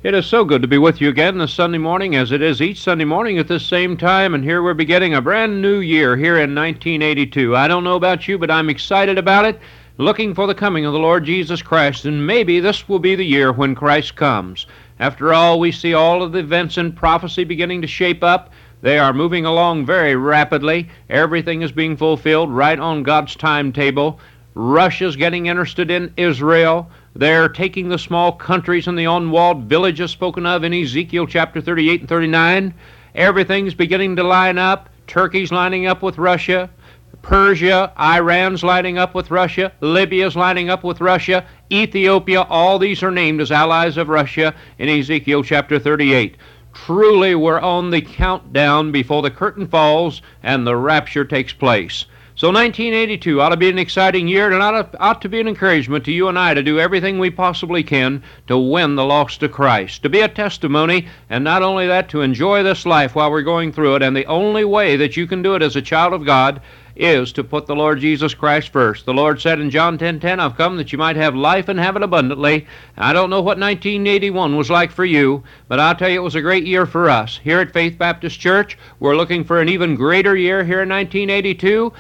It is so good to be with you again this Sunday morning, as it is each Sunday morning at this same time, and here we're beginning a brand new year here in 1982. I don't know about you, but I'm excited about it, looking for the coming of the Lord Jesus Christ, and maybe this will be the year when Christ comes. After all, we see all of the events in prophecy beginning to shape up. They are moving along very rapidly. Everything is being fulfilled right on God's timetable. Russia's getting interested in Israel. They're taking the small countries and the unwalled villages spoken of in Ezekiel chapter 38 and 39. Everything's beginning to line up. Turkey's lining up with Russia. Persia, Iran's lining up with Russia. Libya's lining up with Russia. Ethiopia, all these are named as allies of Russia in Ezekiel chapter 38. Truly, we're on the countdown before the curtain falls and the rapture takes place. So 1982 ought to be an exciting year, and ought to be an encouragement to you and I to do everything we possibly can to win the lost to Christ, to be a testimony, and not only that, to enjoy this life while we're going through it. And the only way that you can do it as a child of God is to put the Lord Jesus Christ first. The Lord said in John 10:10, I've come that you might have life and have it abundantly. I don't know what 1981 was like for you, but I'll tell you it was a great year for us. Here at Faith Baptist Church, we're looking for an even greater year here in 1982.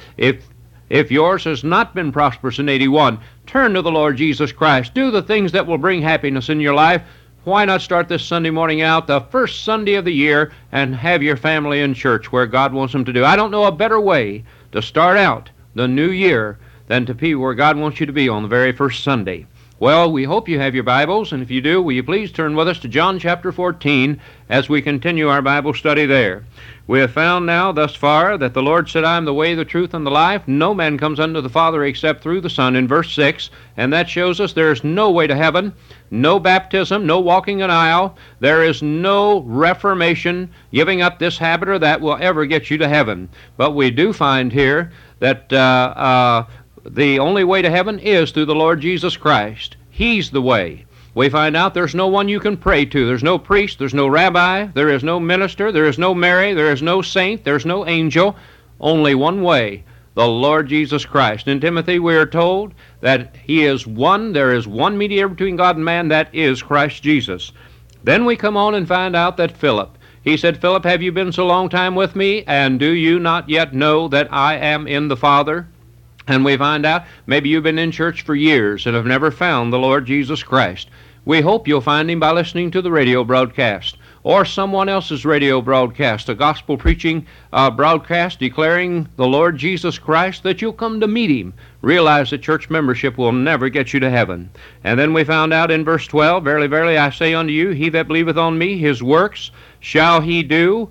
If yours has not been prosperous in 81, turn to the Lord Jesus Christ. Do the things that will bring happiness in your life. Why not start this Sunday morning out, the first Sunday of the year, and have your family in church where God wants them to do? I don't know a better way to start out the new year than to be where God wants you to be on the very first Sunday. Well, we hope you have your Bibles, and if you do, will you please turn with us to John chapter 14 as we continue our Bible study there. We have found now thus far that the Lord said, I am the way, the truth, and the life. No man comes unto the Father except through the Son, in verse 6, and that shows us there is no way to heaven, no baptism, no walking an aisle. There is no reformation, giving up this habit or that will ever get you to heaven. But we do find here that the only way to heaven is through the Lord Jesus Christ. He's the way. We find out there's no one you can pray to. There's no priest, there's no rabbi, there is no minister, there is no Mary, there is no saint, there's no angel. Only one way, the Lord Jesus Christ. In Timothy we are told that He is one, there is one mediator between God and man, that is Christ Jesus. Then we come on and find out that Philip, he said, Philip, have you been so long time with me, and do you not yet know that I am in the Father? And we find out maybe you've been in church for years and have never found the Lord Jesus Christ. We hope you'll find Him by listening to the radio broadcast or someone else's radio broadcast, a gospel preaching broadcast declaring the Lord Jesus Christ, that you'll come to meet Him. Realize that church membership will never get you to heaven. And then we found out in verse 12, Verily, verily, I say unto you, he that believeth on me, his works shall he do,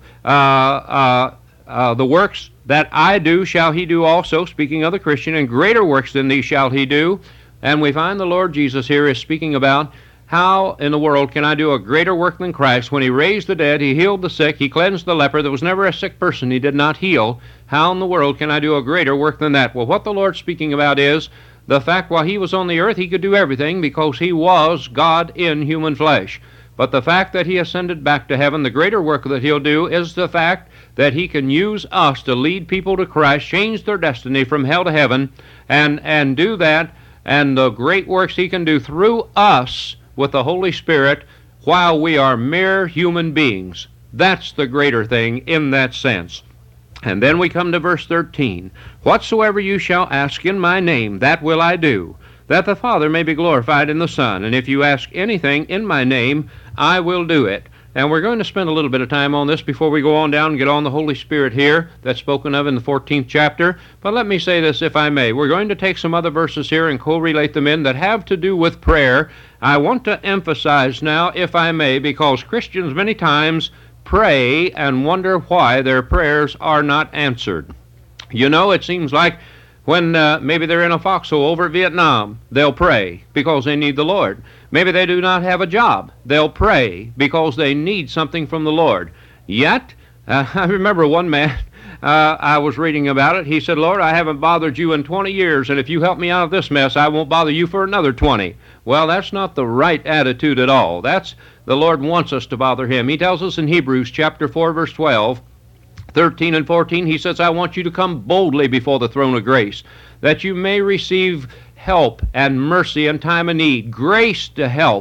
the works that I do shall he do also, speaking of the Christian, and greater works than these shall he do. And we find the Lord Jesus here is speaking about how in the world can I do a greater work than Christ? When He raised the dead, He healed the sick, He cleansed the leper. There was never a sick person He did not heal. How in the world can I do a greater work than that? Well, what the Lord's speaking about is the fact while He was on the earth, He could do everything because He was God in human flesh. But the fact that He ascended back to heaven, the greater work that He'll do is the fact that He can use us to lead people to Christ, change their destiny from hell to heaven, and do that, and the great works He can do through us with the Holy Spirit while we are mere human beings. That's the greater thing in that sense. And then we come to verse 13. Whatsoever you shall ask in my name, that will I do, that the Father may be glorified in the Son. And if you ask anything in my name, I will do it. And we're going to spend a little bit of time on this before we go on down and get on the Holy Spirit here that's spoken of in the 14th chapter. But let me say this, if I may. We're going to take some other verses here and correlate them in that have to do with prayer. I want to emphasize now, if I may, because Christians many times pray and wonder why their prayers are not answered. You know, it seems like when maybe they're in a foxhole over at Vietnam, they'll pray because they need the Lord. Maybe they do not have a job. They'll pray because they need something from the Lord. Yet, I remember one man, I was reading about it. He said, Lord, I haven't bothered you in 20 years, and if you help me out of this mess, I won't bother you for another 20. Well, that's not the right attitude at all. The Lord wants us to bother Him. He tells us in Hebrews chapter 4, verse 12, 13 and 14, He says, I want you to come boldly before the throne of grace, that you may receive help and mercy in time of need, grace to help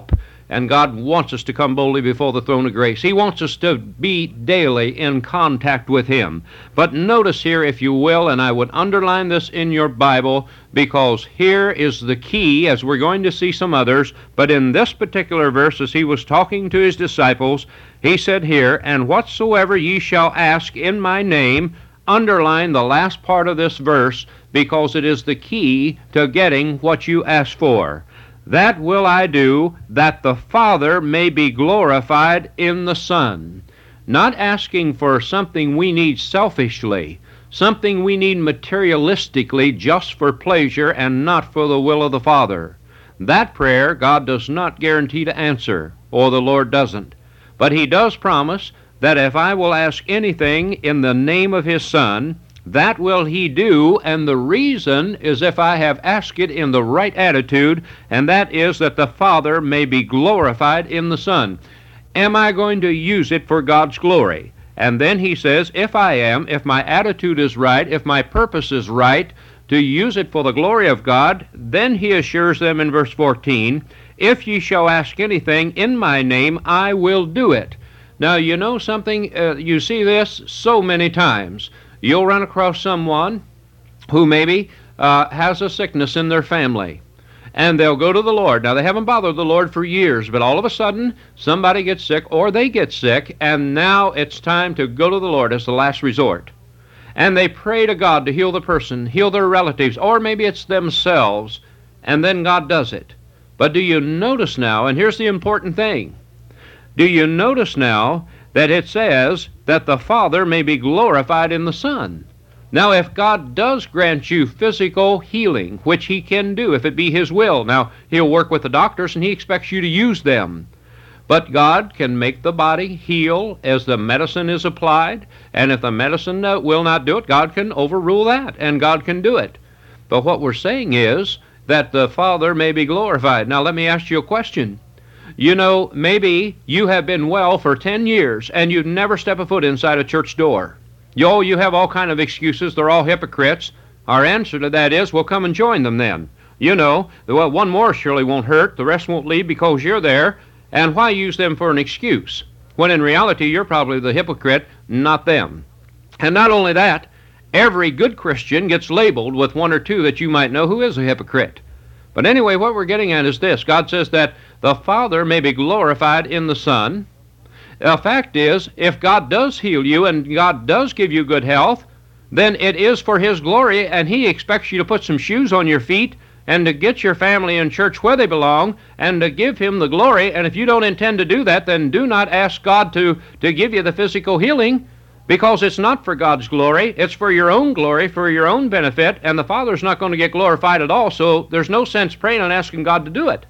And God wants us to come boldly before the throne of grace. He wants us to be daily in contact with Him. But notice here, if you will, and I would underline this in your Bible, because here is the key, as we're going to see some others. But in this particular verse, as He was talking to His disciples, He said here, "And whatsoever ye shall ask in my name," underline the last part of this verse, because it is the key to getting what you ask for. "That will I do, that the Father may be glorified in the Son." Not asking for something we need selfishly, something we need materialistically just for pleasure and not for the will of the Father. That prayer God does not guarantee to answer, or the Lord doesn't. But He does promise that if I will ask anything in the name of His Son, that will He do, and the reason is if I have asked it in the right attitude, and that is that the Father may be glorified in the Son. Am I going to use it for God's glory? And then He says, if I am, if my attitude is right, if my purpose is right, to use it for the glory of God, then He assures them in verse 14, "If ye shall ask anything in my name, I will do it." Now, you know something? You see this so many times. You'll run across someone who maybe has a sickness in their family, and they'll go to the Lord. Now, they haven't bothered the Lord for years, but all of a sudden, somebody gets sick, or they get sick, and now it's time to go to the Lord as the last resort. And they pray to God to heal the person, heal their relatives, or maybe it's themselves, and then God does it. But do you notice now, and here's the important thing, do you notice now that it says that the Father may be glorified in the Son? Now, if God does grant you physical healing, which He can do if it be His will, now, He'll work with the doctors and He expects you to use them. But God can make the body heal as the medicine is applied, and if the medicine will not do it, God can overrule that, and God can do it. But what we're saying is that the Father may be glorified. Now, let me ask you a question. You know, maybe you have been well for 10 years and you've never stepped a foot inside a church door. You have all kind of excuses. They're all hypocrites. Our answer to that is, well, come and join them then. You know, well, one more surely won't hurt. The rest won't leave because you're there. And why use them for an excuse, when in reality you're probably the hypocrite, not them? And not only that, every good Christian gets labeled with one or two that you might know who is a hypocrite. But anyway, what we're getting at is this. God says that the Father may be glorified in the Son. The fact is, if God does heal you and God does give you good health, then it is for His glory, and He expects you to put some shoes on your feet and to get your family and church where they belong and to give Him the glory. And if you don't intend to do that, then do not ask God to give you the physical healing, because it's not for God's glory. It's for your own glory, for your own benefit, and the Father's not going to get glorified at all, so there's no sense praying and asking God to do it.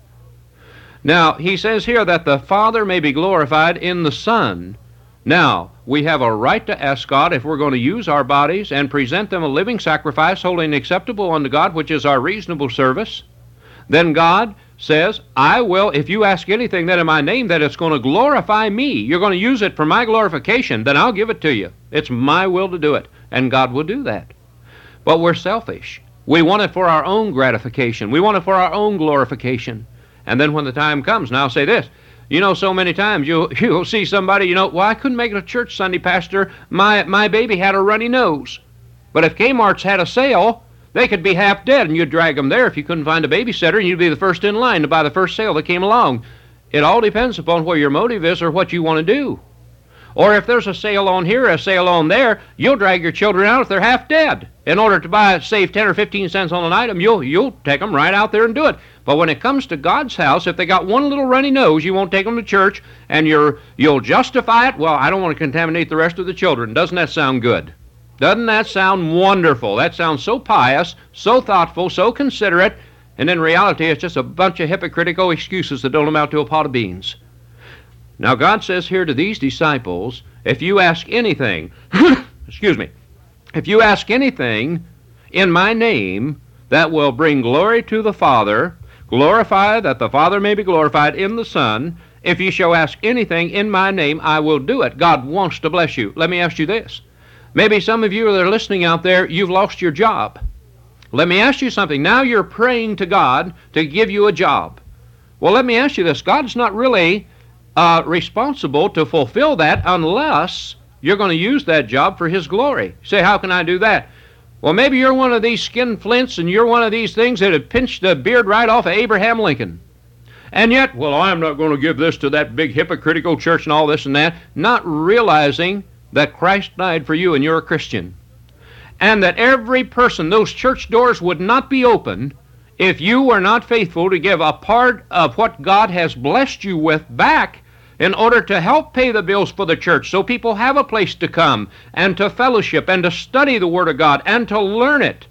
Now, He says here that the Father may be glorified in the Son. Now, we have a right to ask God if we're going to use our bodies and present them a living sacrifice, holy and acceptable unto God, which is our reasonable service. Then God says, I will, if you ask anything that in my name that it's going to glorify me, you're going to use it for my glorification, then I'll give it to you. It's my will to do it, and God will do that. But we're selfish. We want it for our own gratification. We want it for our own glorification. And then when the time comes, now I'll say this, you know, so many times you'll see somebody, you know, well, I couldn't make it to church Sunday, Pastor. My baby had a runny nose. But if Kmart's had a sale, they could be half dead, and you'd drag them there if you couldn't find a babysitter, and you'd be the first in line to buy the first sale that came along. It all depends upon where your motive is or what you want to do. Or if there's a sale on here, a sale on there, you'll drag your children out if they're half dead. In order to save 10 or 15 cents on an item, you'll take them right out there and do it. But when it comes to God's house, if they got one little runny nose, you won't take them to church, and you'll justify it. Well, I don't want to contaminate the rest of the children. Doesn't that sound good? Doesn't that sound wonderful? That sounds so pious, so thoughtful, so considerate, and in reality it's just a bunch of hypocritical excuses that don't amount to a pot of beans. Now God says here to these disciples, if you ask anything, excuse me, if you ask anything in my name that will bring glory to the Father, glorify that the Father may be glorified in the Son, if you shall ask anything in my name, I will do it. God wants to bless you. Let me ask you this. Maybe some of you that are listening out there, you've lost your job. Let me ask you something. Now you're praying to God to give you a job. Well, let me ask you this. God's not really responsible to fulfill that unless you're going to use that job for His glory. You say, how can I do that? Well, maybe you're one of these skinflints and you're one of these things that have pinched the beard right off of Abraham Lincoln. And yet, well, I'm not going to give this to that big hypocritical church and all this and that, not realizing that Christ died for you and you're a Christian. And that every person, those church doors would not be open if you were not faithful to give a part of what God has blessed you with back in order to help pay the bills for the church so people have a place to come and to fellowship and to study the Word of God and to learn it.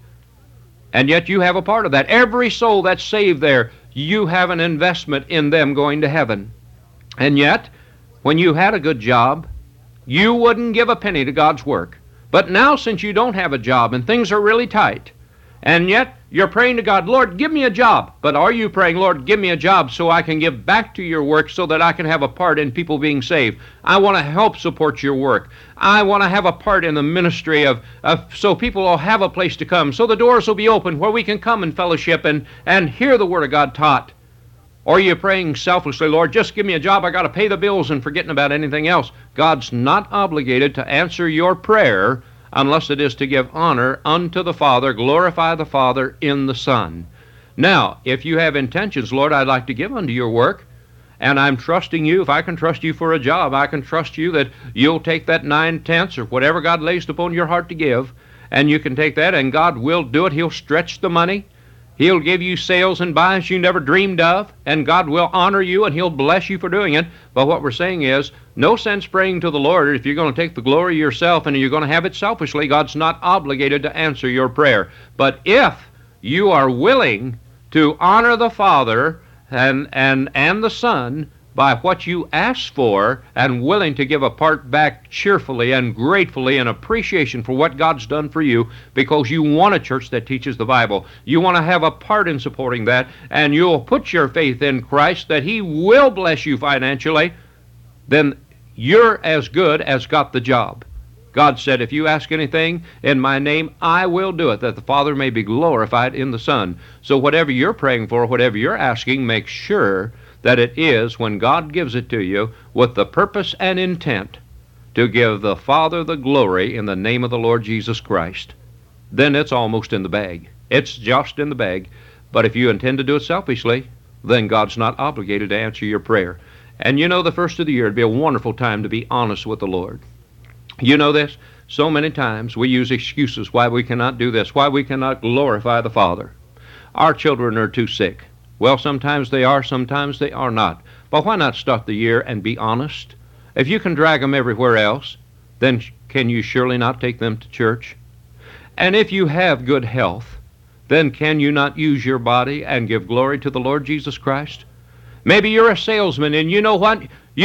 And yet you have a part of that. Every soul that's saved there, you have an investment in them going to heaven. And yet, when you had a good job, you wouldn't give a penny to God's work. But now, since you don't have a job and things are really tight, and yet you're praying to God, Lord, give me a job. But are you praying, Lord, give me a job so I can give back to your work so that I can have a part in people being saved? I want to help support your work. I want to have a part in the ministry so people will have a place to come, so the doors will be open where we can come and fellowship and hear the Word of God taught. Or are you praying selfishly, Lord, just give me a job, I got to pay the bills, and forgetting about anything else? God's not obligated to answer your prayer unless it is to give honor unto the Father, glorify the Father in the Son. Now, if you have intentions, Lord, I'd like to give unto your work, and I'm trusting you. If I can trust you for a job, I can trust you that you'll take that 9/10 or whatever God lays upon your heart to give, and you can take that, and God will do it. He'll stretch the money. He'll give you sales and buys you never dreamed of, and God will honor you, and He'll bless you for doing it. But what we're saying is, no sense praying to the Lord if you're going to take the glory yourself and you're going to have it selfishly. God's not obligated to answer your prayer. But if you are willing to honor the Father and the Son by what you ask for, and willing to give a part back cheerfully and gratefully in appreciation for what God's done for you, because you want a church that teaches the Bible, you want to have a part in supporting that, and you'll put your faith in Christ that He will bless you financially, then you're as good as got the job. God said, if you ask anything in my name, I will do it, that the Father may be glorified in the Son. So whatever you're praying for, whatever you're asking, make sure that it is, when God gives it to you, with the purpose and intent to give the Father the glory in the name of the Lord Jesus Christ. Then it's almost in the bag. It's just in the bag. But if you intend to do it selfishly, then God's not obligated to answer your prayer. And you know, the first of the year, it'd be a wonderful time to be honest with the Lord. You know this? So many times we use excuses why we cannot do this, why we cannot glorify the Father. Our children are too sick. Well, sometimes they are, sometimes they are not. But why not start the year and be honest? If you can drag them everywhere else, then can you surely not take them to church? And if you have good health, then can you not use your body and give glory to the Lord Jesus Christ? Maybe you're a salesman, and you know what?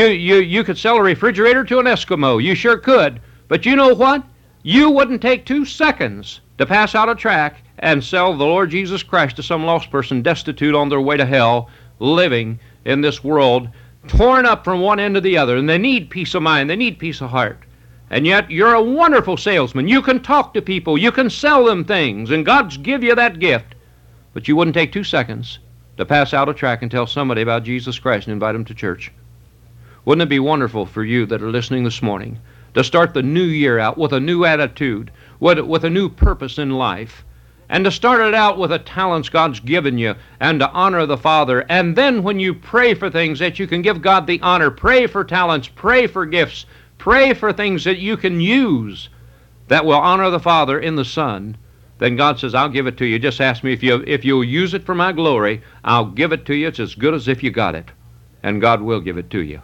You could sell a refrigerator to an Eskimo. You sure could. But you know what? You wouldn't take 2 seconds to pass out a tract and sell the Lord Jesus Christ to some lost person destitute on their way to hell, living in this world, torn up from one end to the other, and they need peace of mind, they need peace of heart. And yet you're a wonderful salesman. You can talk to people, you can sell them things, and God's give you that gift. But you wouldn't take 2 seconds to pass out a tract and tell somebody about Jesus Christ and invite them to church. Wouldn't it be wonderful for you that are listening this morning to start the new year out with a new attitude, with a new purpose in life, and to start it out with the talents God's given you, and to honor the Father. And then when you pray for things, that you can give God the honor. Pray for talents, pray for gifts, pray for things that you can use that will honor the Father in the Son. Then God says, I'll give it to you. Just ask me if you'll use it for my glory. I'll give it to you. It's as good as if you got it. And God will give it to you.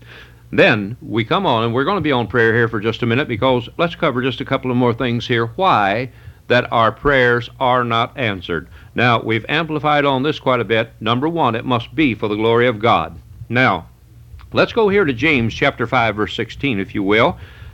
Then we come on, and we're going to be on prayer here for just a minute, because let's cover just a couple of more things here. Why that our prayers are not answered. Now, we've amplified on this quite a bit. Number one, it must be for the glory of God. Now, let's go here to James chapter 5, verse 16, if you will.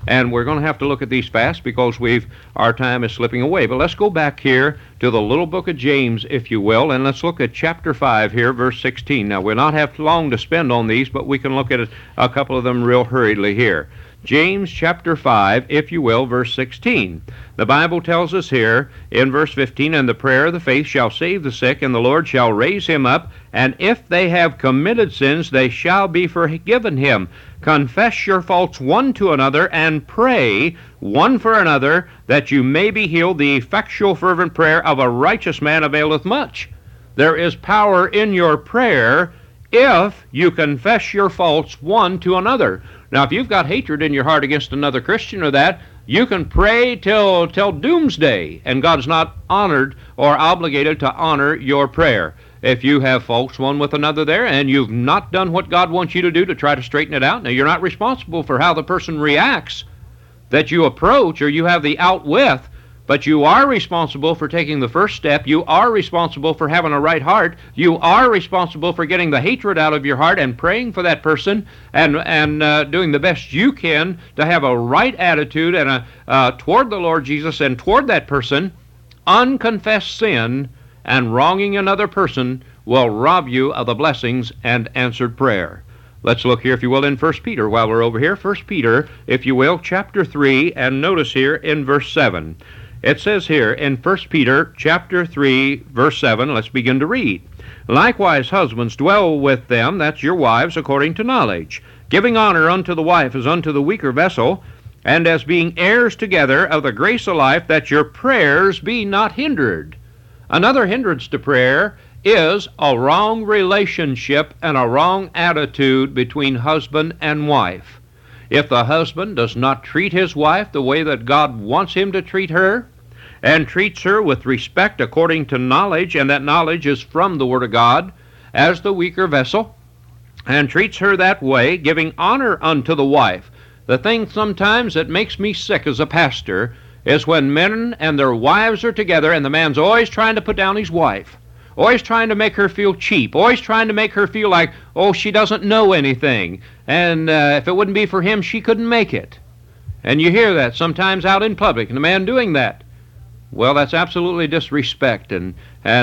And we're going to have to look at these fast because our time is slipping away. But let's go back here to the little book of James, if you will, and let's look at chapter 5 here, verse 16. Now, we'll not have long to spend on these, but we can look at a couple of them real hurriedly here. James chapter 5, if you will, verse 16. The Bible tells us here in verse 15, "And the prayer of the faith shall save the sick, and the Lord shall raise him up, and if they have committed sins, they shall be forgiven him. Confess your faults one to another, and pray one for another, that you may be healed. The effectual fervent prayer of a righteous man availeth much." There is power in your prayer if you confess your faults one to another. Now, if you've got hatred in your heart against another Christian or that, you can pray till doomsday, and God's not honored or obligated to honor your prayer. If you have faults one with another there, and you've not done what God wants you to do to try to straighten it out, now you're not responsible for how the person reacts that you approach or you have the out with, but you are responsible for taking the first step. You are responsible for having a right heart. You are responsible for getting the hatred out of your heart and praying for that person and doing the best you can to have a right attitude and toward the Lord Jesus and toward that person. Unconfessed sin and wronging another person will rob you of the blessings and answered prayer. Let's look here, if you will, in 1 Peter while we're over here. 1 Peter, if you will, chapter 3, and notice here in verse 7. It says here in 1 Peter chapter 3, verse 7, let's begin to read. "Likewise, husbands, dwell with them," that's your wives, "according to knowledge, giving honor unto the wife as unto the weaker vessel, and as being heirs together of the grace of life, that your prayers be not hindered." Another hindrance to prayer is a wrong relationship and a wrong attitude between husband and wife. If the husband does not treat his wife the way that God wants him to treat her, and treats her with respect according to knowledge, and that knowledge is from the Word of God, as the weaker vessel, and treats her that way, giving honor unto the wife. The thing sometimes that makes me sick as a pastor is when men and their wives are together, and the man's always trying to put down his wife, always trying to make her feel cheap, always trying to make her feel like, oh, she doesn't know anything, and if it wouldn't be for him, she couldn't make it. And you hear that sometimes out in public, and the man doing that. Well, that's absolutely disrespect, and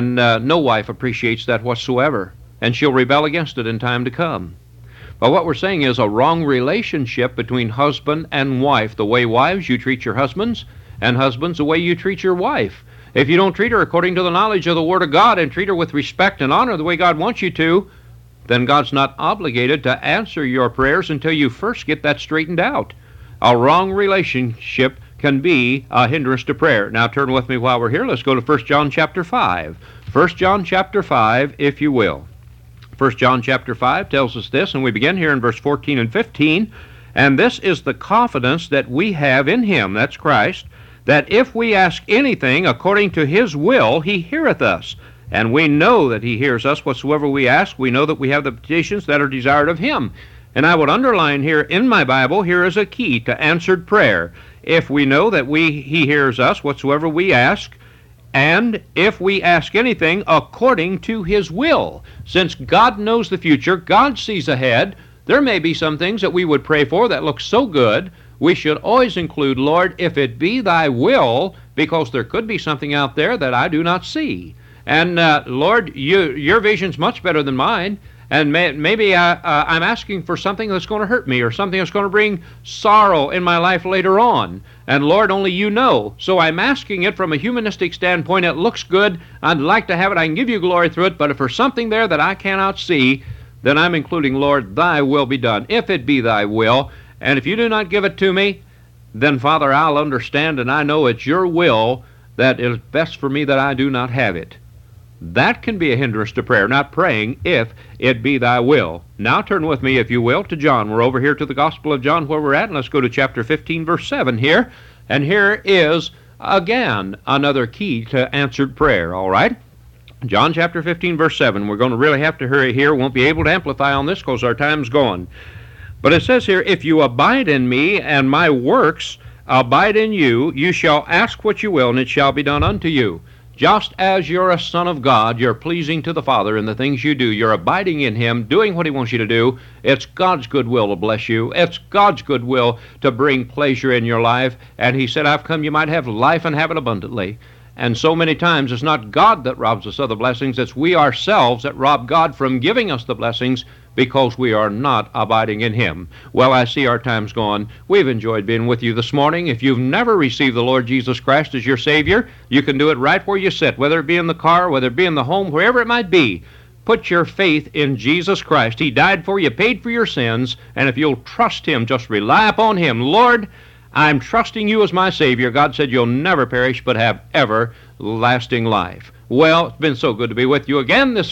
no wife appreciates that whatsoever, and she'll rebel against it in time to come. But what we're saying is a wrong relationship between husband and wife. The way wives, you treat your husbands, and husbands, the way you treat your wife. If you don't treat her according to the knowledge of the Word of God and treat her with respect and honor the way God wants you to, then God's not obligated to answer your prayers until you first get that straightened out. A wrong relationship can be a hindrance to prayer. Now turn with me while we're here. Let's go to 1 John chapter 5. 1 John chapter 5, if you will. 1 John chapter 5 tells us this, and we begin here in verse 14 and 15. "And this is the confidence that we have in him," that's Christ, "that if we ask anything according to his will, he heareth us. And we know that he hears us whatsoever we ask. We know that we have the petitions that are desired of him." And I would underline here in my Bible, here is a key to answered prayer. If we know that he hears us whatsoever we ask, and if we ask anything according to his will. Since God knows the future, God sees ahead, there may be some things that we would pray for that look so good, we should always include, "Lord, if it be thy will," because there could be something out there that I do not see. And Lord, your vision's much better than mine. And maybe I'm asking for something that's going to hurt me or something that's going to bring sorrow in my life later on. And Lord, only you know. So I'm asking it from a humanistic standpoint. It looks good. I'd like to have it. I can give you glory through it. But if there's something there that I cannot see, then I'm including, "Lord, thy will be done, if it be thy will. And if you do not give it to me, then, Father, I'll understand and I know it's your will that is best for me that I do not have it." That can be a hindrance to prayer, not praying, "If it be thy will." Now turn with me, if you will, to John. We're over here to the Gospel of John where we're at, and let's go to chapter 15, verse 7 here. And here is, again, another key to answered prayer, all right? John chapter 15, verse 7. We're going to really have to hurry here. Won't be able to amplify on this because our time's gone. But it says here, "If you abide in me, and my works abide in you, you shall ask what you will, and it shall be done unto you." Just as you're a son of God, you're pleasing to the Father in the things you do. You're abiding in Him, doing what He wants you to do. It's God's goodwill to bless you. It's God's goodwill to bring pleasure in your life. And He said, I've come you might have life and have it abundantly. And so many times it's not God that robs us of the blessings, it's we ourselves that rob God from giving us the blessings because we are not abiding in Him. Well, I see our time's gone. We've enjoyed being with you this morning. If you've never received the Lord Jesus Christ as your Savior, you can do it right where you sit, whether it be in the car, whether it be in the home, wherever it might be. Put your faith in Jesus Christ. He died for you, paid for your sins, and if you'll trust Him, just rely upon Him. Lord, I'm trusting you as my Savior. God said you'll never perish but have everlasting life. Well, it's been so good to be with you again this